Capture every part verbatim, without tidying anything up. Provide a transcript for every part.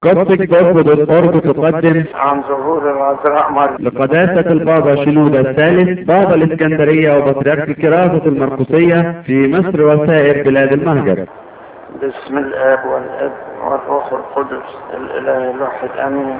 قصة جذب دوت أورج تقدم عن ظهور العذراء مريم لقداسة البابا شنودة الثالث بابا الإسكندرية وبطريرك الكراسة المرقسية في مصر وسائر بلاد المهجر. باسم الآب والابن والروح القدس الإله الواحد آمين.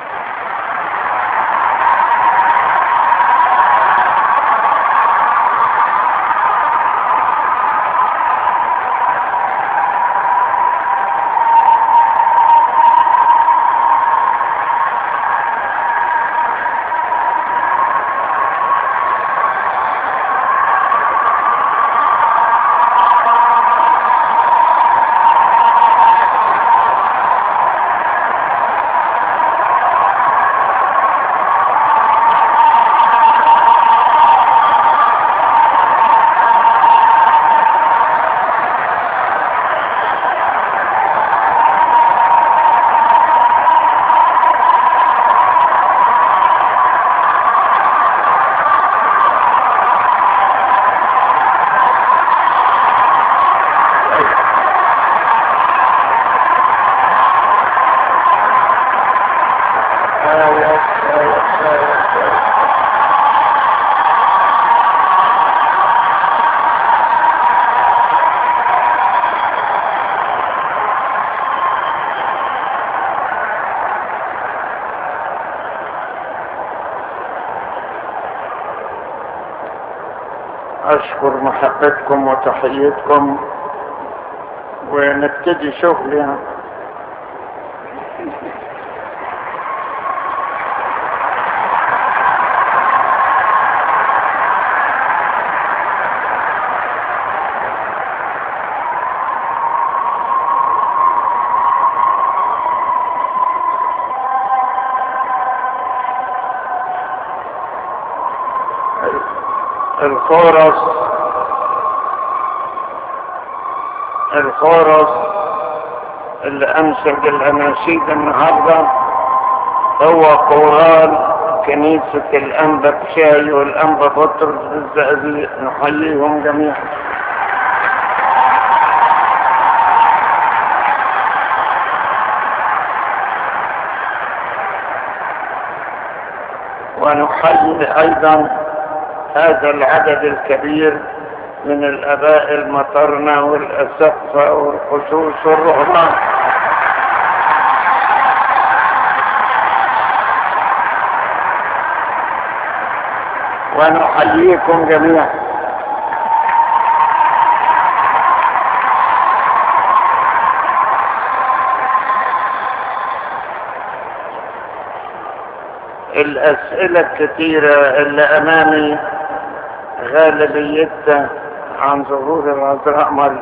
أشكر محبتكم وتحيتكم ونبتدي شغل يعني. الخورس الخورس اللي أنشد الأناشيد النهارده هو كورال كنيسة الأنبا بشاي والأنبا بطرس بالزقازيق. نحييهم جميعا. ونحيي أيضا هذا العدد الكبير من الآباء المطرنة والأسقفة والخصوص والرهبان. ونحييكم جميعا. الأسئلة الكثيرة اللي أمامي غالبيتها عن ظهور العذراء مريم.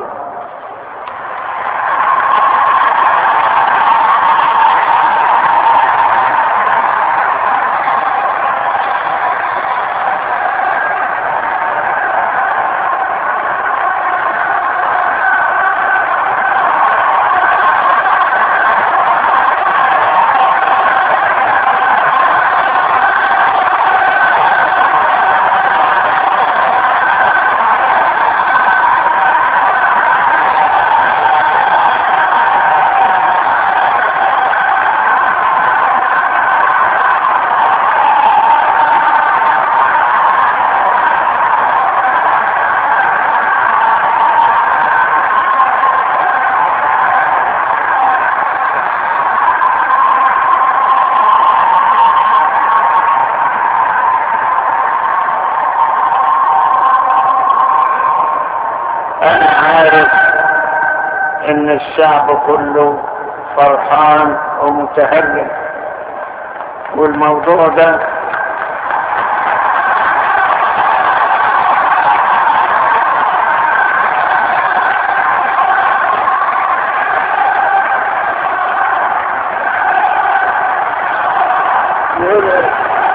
أنا عارف إن الشعب كله فرحان ومتهرب، والموضوع ده يقول ايه؟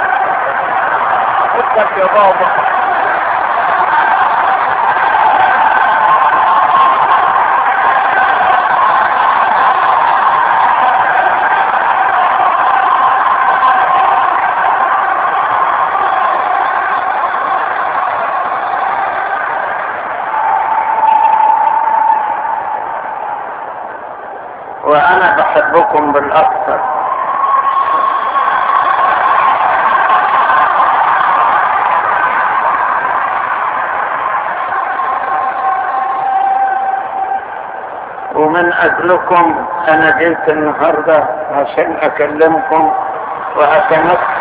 اتك يا بابا. وأنا أحبكم بالأكثر. ومن أجلكم أنا جيت النهاردة عشان أكلمكم وأتمثل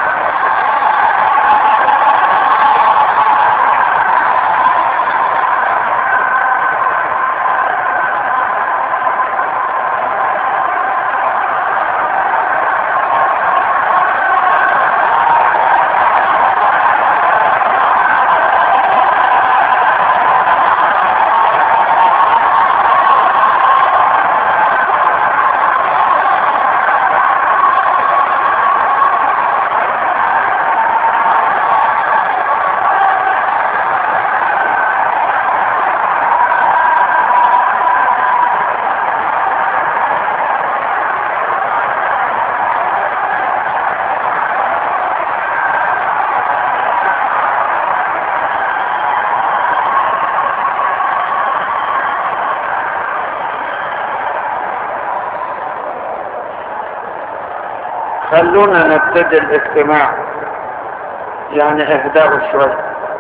خلونا نبتدي الاجتماع، يعني اهدأوا شوي.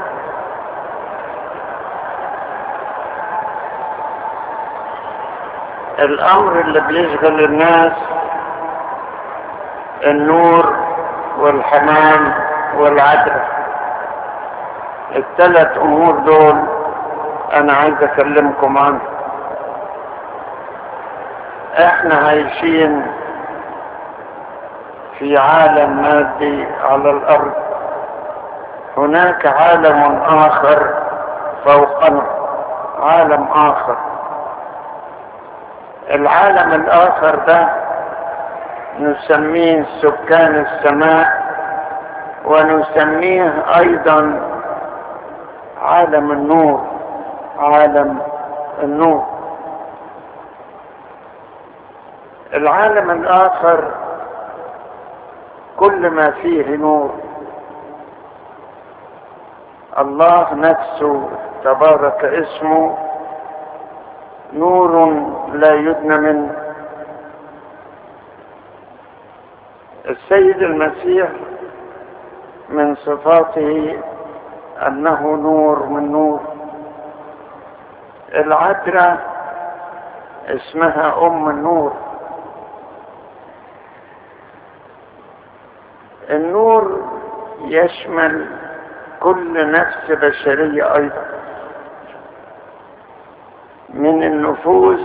الامر اللي بيشغل الناس النور والحمام والعدل، الثلاث امور دول انا عايز اكلمكم عنهم. احنا عايشين في عالم مادي على الارض، هناك عالم اخر فوقنا، عالم اخر. العالم الاخر ده نسميه سكان السماء، ونسميه ايضا عالم النور، عالم النور. العالم الاخر كل ما فيه نور. الله نفسه تبارك اسمه نور لا يدنى منه. السيد المسيح من صفاته انه نور من نور. العذراء اسمها ام النور. النور يشمل كل نفس بشرية ايضا، من النفوس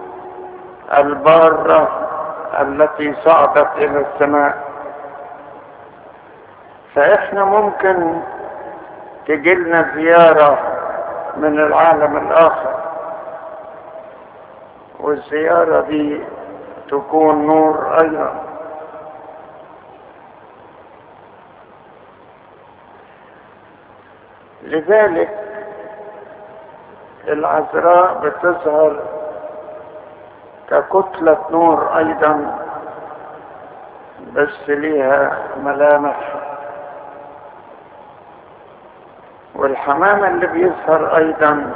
البارة التي صعدت الى السماء. فاحنا ممكن تجيلنا زيارة من العالم الاخر، والزيارة دي تكون نور ايضا. لذلك العذراء بتظهر ككتلة نور ايضا، بس ليها ملامح. والحمام اللي بيظهر ايضا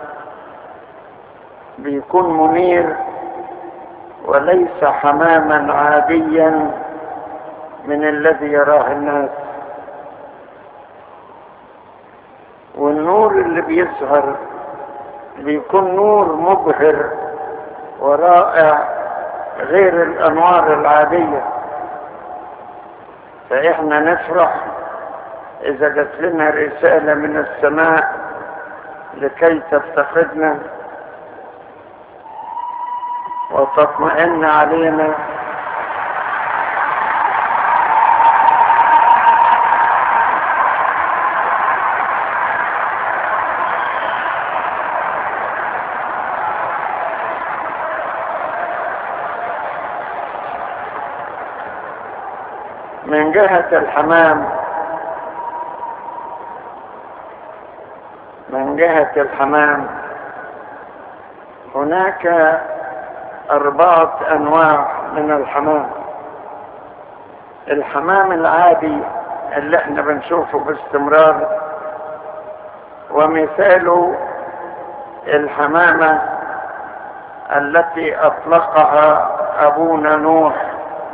بيكون منير، وليس حماما عاديا من الذي يراه الناس. والنور اللي بيظهر بيكون نور مبهر ورائع غير الانوار العادية. فاحنا نفرح اذا جت لنا رسالة من السماء لكي تفتقدنا وتطمئن علينا، من جهة الحمام. من جهة الحمام هناك أربعة أنواع من الحمام. الحمام العادي اللي احنا بنشوفه باستمرار، ومثاله الحمامة التي أطلقها أبونا نوح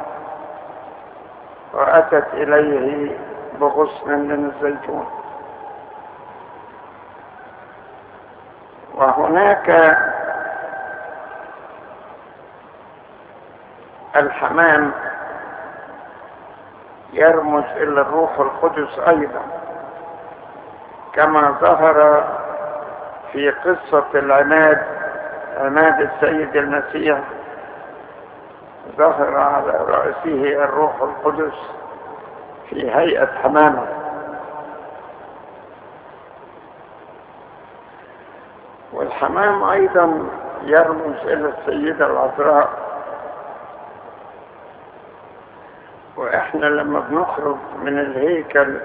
وأتت إليه بغصن من الزيتون. وهناك الحمام يرمز إلى الروح القدس أيضا، كما ظهر في قصة العماد، عماد السيد المسيح، ظهر على رأسه الروح القدس في هيئة حمامة. والحمام أيضا يرمز إلى السيدة العذراء. وإحنا لما بنخرج من الهيكل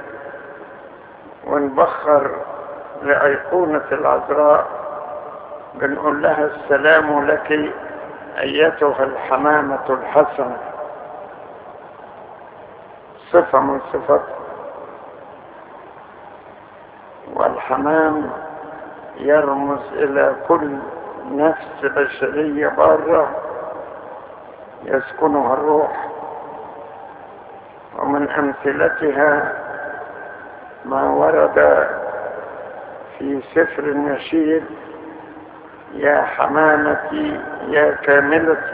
ونبخر لأيقونة العذراء بنقول لها السلام لك أيتها الحمامة الحسنة، صفة من صفاتها. والحمام يرمز إلى كل نفس بشرية بارة يسكنها الروح. ومن أمثلتها ما ورد في سفر النشيد: يا حمامتي يا كاملتي.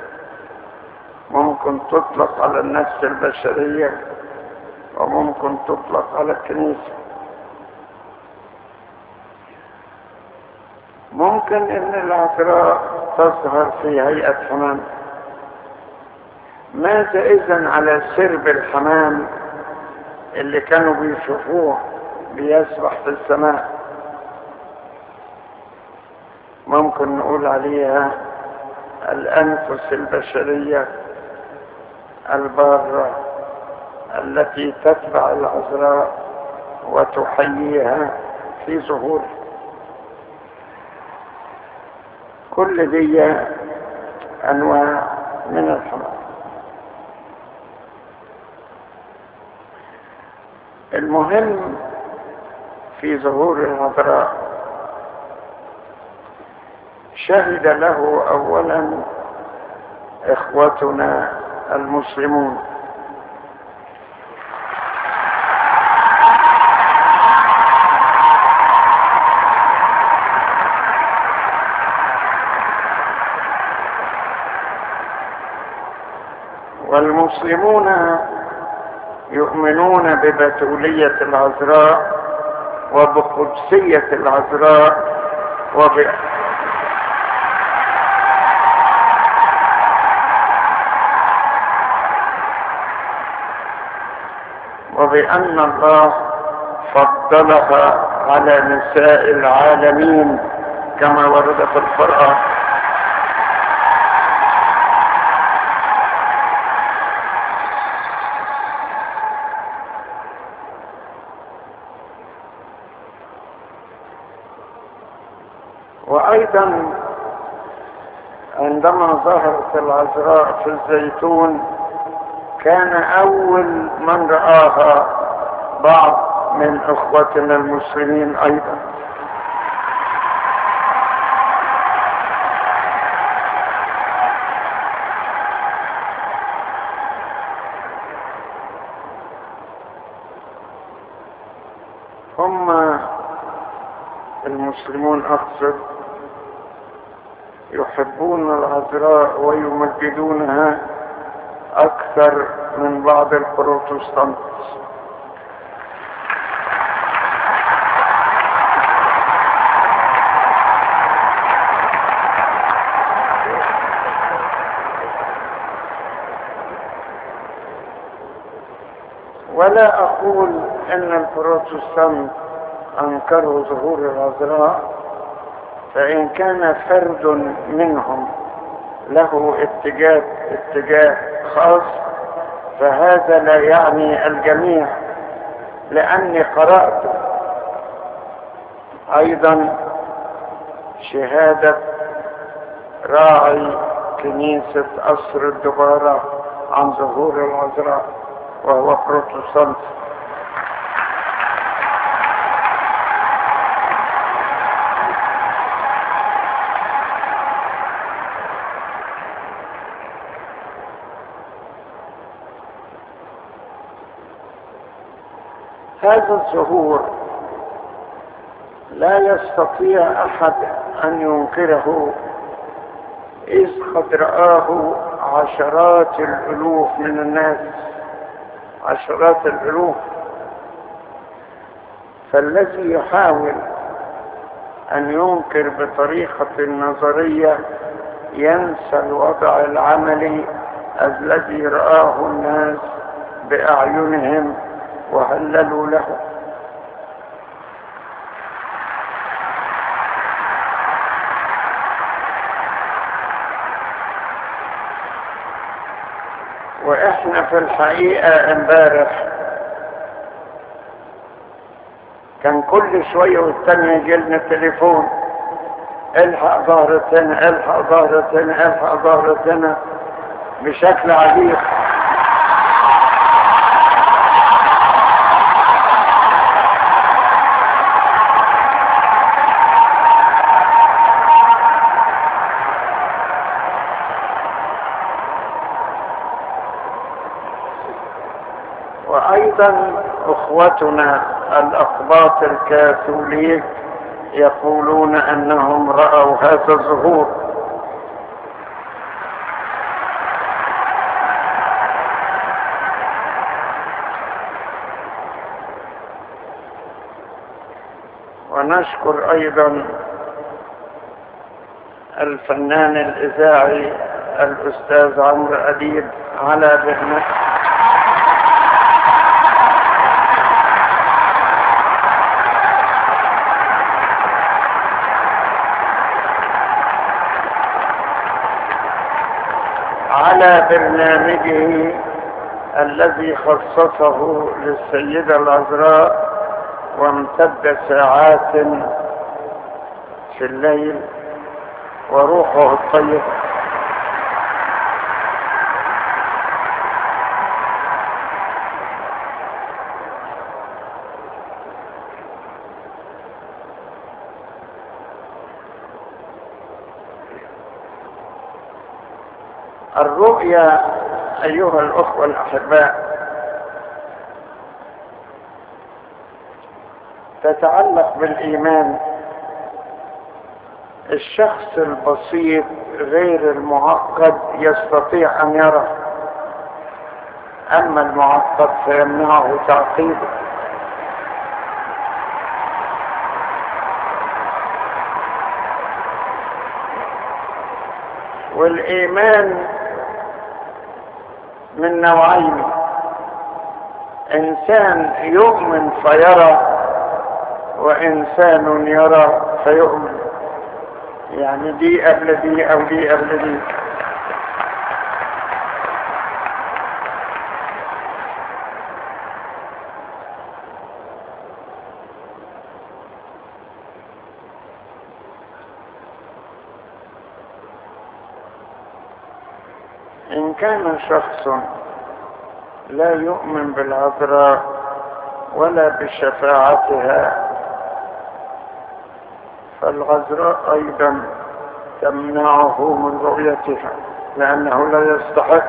ممكن تطلق على النفس البشرية وممكن تطلق على الكنيسة. ممكن ان العذراء تظهر في هيئة حمام. ماذا اذن على سرب الحمام اللي كانوا بيشوفوه بيسبح في السماء؟ ممكن نقول عليها الأنفس البشرية البارة التي تتبع العذراء وتحييها في ظهور. كل دي أنواع من الحمام. المهم في ظهور العذراء شهد له أولا إخوتنا المسلمون، والمسلمون يؤمنون ببتولية العذراء وبقدسية العذراء وب وبأن الله فضلها على نساء العالمين كما ورد في القرآن. وأيضا عندما ظهرت العذراء في الزيتون كان أول من رآها بعض من إخوتنا المسلمين أيضا. هم المسلمون أقصد يحبون العذراء ويمجدونها أكثر من بعض البروتستانت. ولا أقول أن البروتستانت أنكروا ظهور العذراء، فإن كان فرد منهم له اتجاه اتجاه خاص فهذا لا يعني الجميع، لأني قرأت أيضا شهادة راعي كنيسة قصر الدبارة عن ظهور العذراء وهو بروتستانت. هذا الظهور لا يستطيع أحد أن ينكره، إذ قد رآه عشرات الألوف من الناس، عشرات الألوف. فالذي يحاول أن ينكر بطريقة نظرية ينسى الوضع العملي الذي رآه الناس بأعينهم وهللوا له. واحنا في الحقيقة امبارح كان كل شوية والتانية يجيلنا التليفون، الحق ظهرت هنا، الحق ظهرت هنا، الحق ظهرت هنا، بشكل عجيب. وأيضا أخوتنا الأقباط الكاثوليك يقولون أنهم رأوا هذا الظهور. ونشكر أيضا الفنان الإذاعي الأستاذ عمرو أديب على برنامج على برنامجه الذي خصصه للسيدة العذراء، وامتد ساعات في الليل، وروحه الطيب. الرؤيا أيها الأخوة الأحباء تتعلق بالإيمان. الشخص البسيط غير المعقد يستطيع أن يرى، أما المعقد فيمنعه تعقيده. والإيمان من نوعين: إنسان يؤمن فيرى، وإنسان يرى فيؤمن. يعني دي قبل دي أو دي قبل دي. إن كان شخص لا يؤمن بالعذراء ولا بشفاعتها، فالعذراء أيضا تمنعه من رؤيتها، لأنه لا يستحق.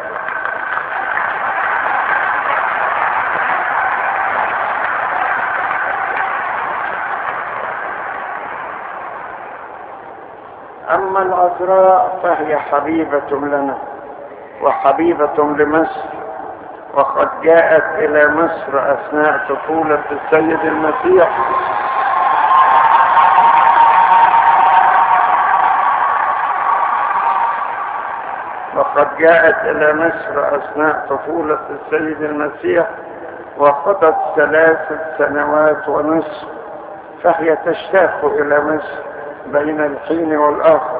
أما العذراء فهي حبيبة لنا وحبيبة لمصر، وقد جاءت إلى مصر أثناء طفولة السيد المسيح، وقد جاءت إلى مصر أثناء طفولة السيد المسيح وقضت ثلاث سنوات ونصف، فهي تشتاق إلى مصر بين الحين والآخر.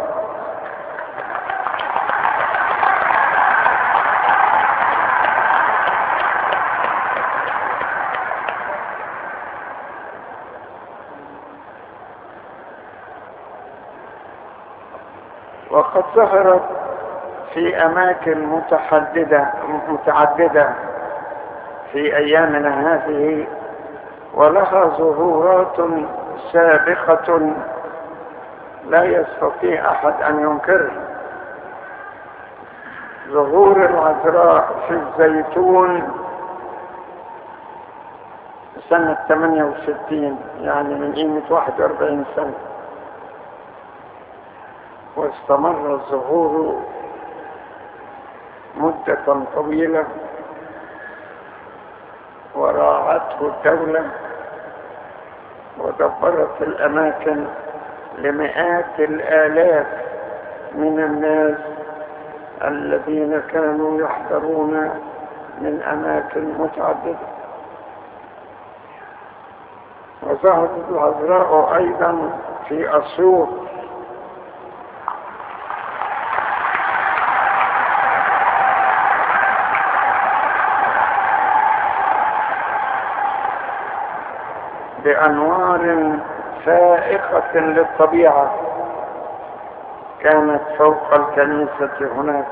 وقد ظهرت في أماكن متحددة متعددة في أيامنا هذه، ولها ظهورات سابقة لا يستطيع أحد أن ينكرها. ظهور العذراء في الزيتون سنة ثمانية وستين، يعني من قيمة واحد وأربعين سنة، واستمر ظهوره مدة طويلة وراعته الدولة ودبرت الأماكن لمئات الآلاف من الناس الذين كانوا يحضرون من أماكن متعددة. وظهرت العذراء أيضا في أسيوط، بأنوار فائقة للطبيعة كانت فوق الكنيسة هناك.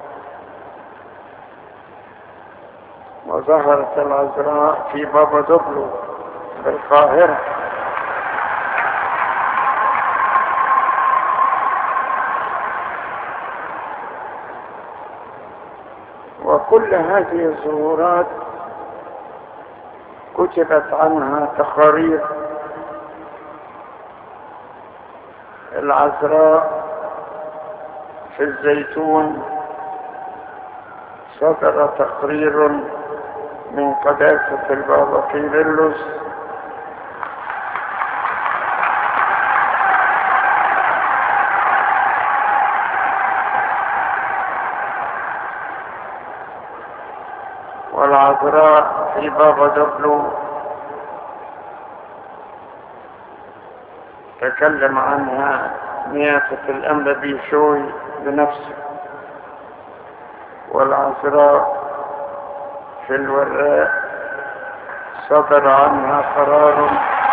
وظهرت العذراء في بابا دبلو في القاهرة. وكل هذه الظهورات كتبت عنها تقارير. العذراء في الزيتون صدر تقرير من قداسة البابا كيرلس والعذراء في بابا دبلو تكلم عنها نيافة الأنبا بيشوي بنفسه. والعذراء في الوراء صدر عنها قرار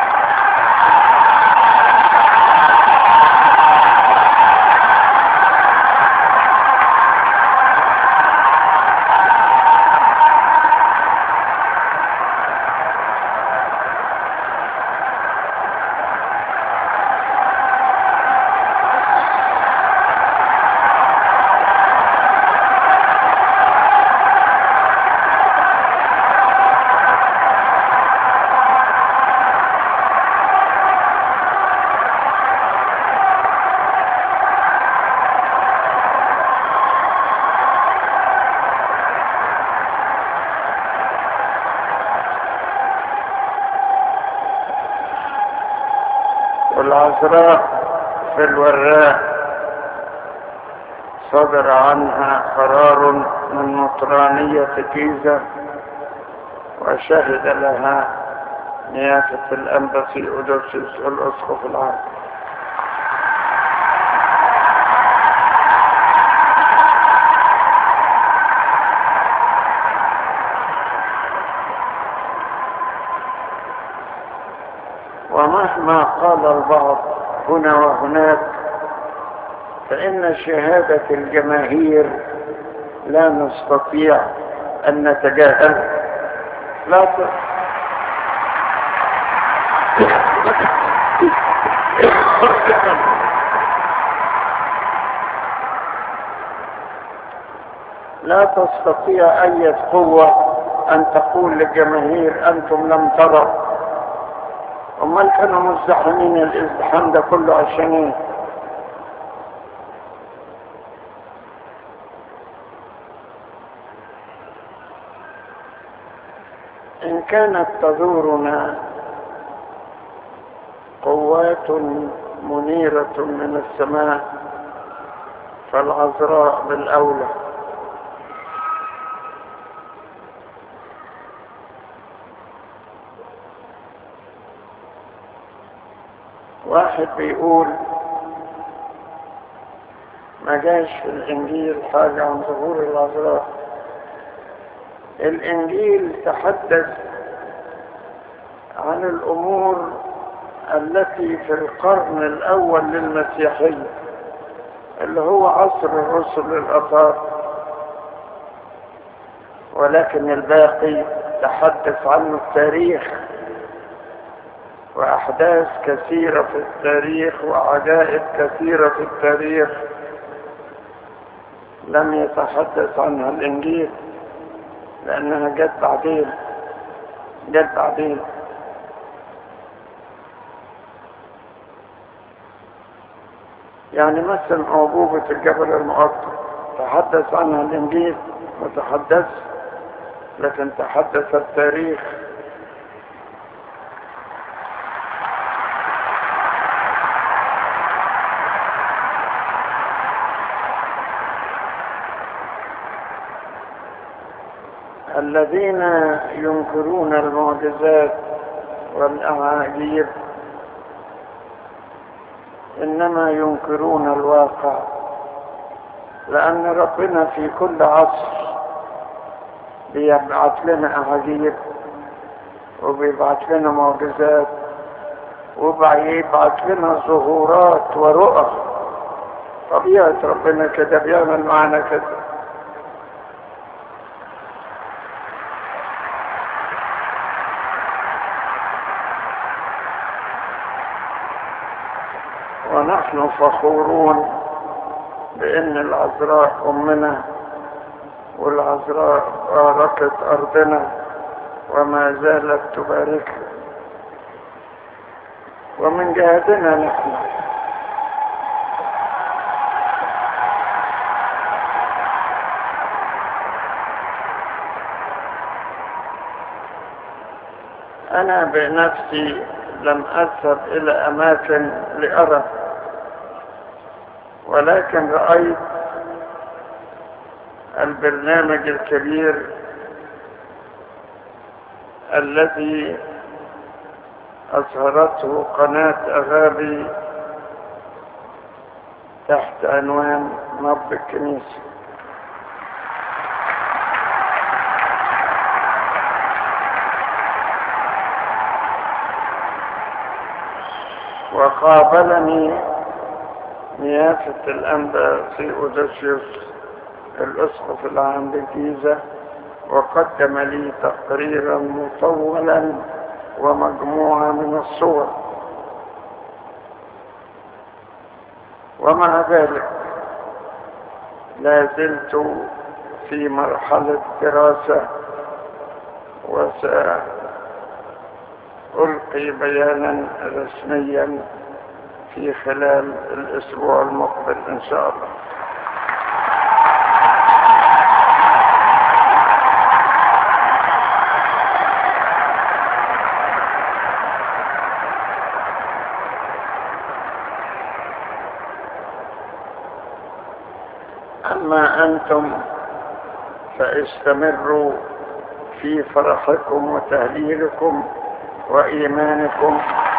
والعذراء في الوراء صدر عنها قرار من نطرانية جيزة وشهد لها نيافة الأنبا ثيودوسيوس الأسقف العام. ومهما قال البعض هنا وهناك فإن شهادة الجماهير لا نستطيع أن نتجاهلها. لا ت... لا تستطيع أي قوة أن تقول للجماهير أنتم لم تروا. امال كانوا مزدحمين الازدحام ده كله عشان ايه؟ ان كانت تدورنا قوات منيرة من السماء فالعذراء بالاولى. واحد بيقول ما جاش في الإنجيل حاجة عن ظهور العذراء. الإنجيل تحدث عن الأمور التي في القرن الأول للمسيحية اللي هو عصر الرسل الأطهار، ولكن الباقي تحدث عنه التاريخ وأحداث كثيرة في التاريخ وعجائب كثيرة في التاريخ لم يتحدث عنها الإنجيل لأنها جت بعدين جت بعدين يعني مثلا أعجوبة الجبل المقطم تحدث عنها الإنجيل وتحدث، لكن تحدث التاريخ. الذين ينكرون المعجزات والأعاجيب إنما ينكرون الواقع، لأن ربنا في كل عصر بيبعث لنا أعاجيب وبيبعث لنا معجزات وبيبعث لنا ظهورات ورؤى. طبيعة ربنا كده، بيعمل معنا كده. ونحن فخورون بأن العذراء أمنا، والعذراء باركت أرضنا وما زالت تباركها، ومن جهتنا نحن أنا بنفسي لم أذهب إلى أماكن لأرى، ولكن رأيت البرنامج الكبير الذي أظهرته قناة أغابي تحت عنوان نبض الكنيسة. وقابلني نيافة الأنبا ثيودوسيوس الأسقف العام بالجيزة، وقدم لي تقريرا مطولا ومجموعة من الصور. ومع ذلك لا زلت في مرحلة دراسة، وسألقي بيانا رسميا في خلال الأسبوع المقبل إن شاء الله. أما أنتم فاستمروا في فرحكم وتهليلكم وإيمانكم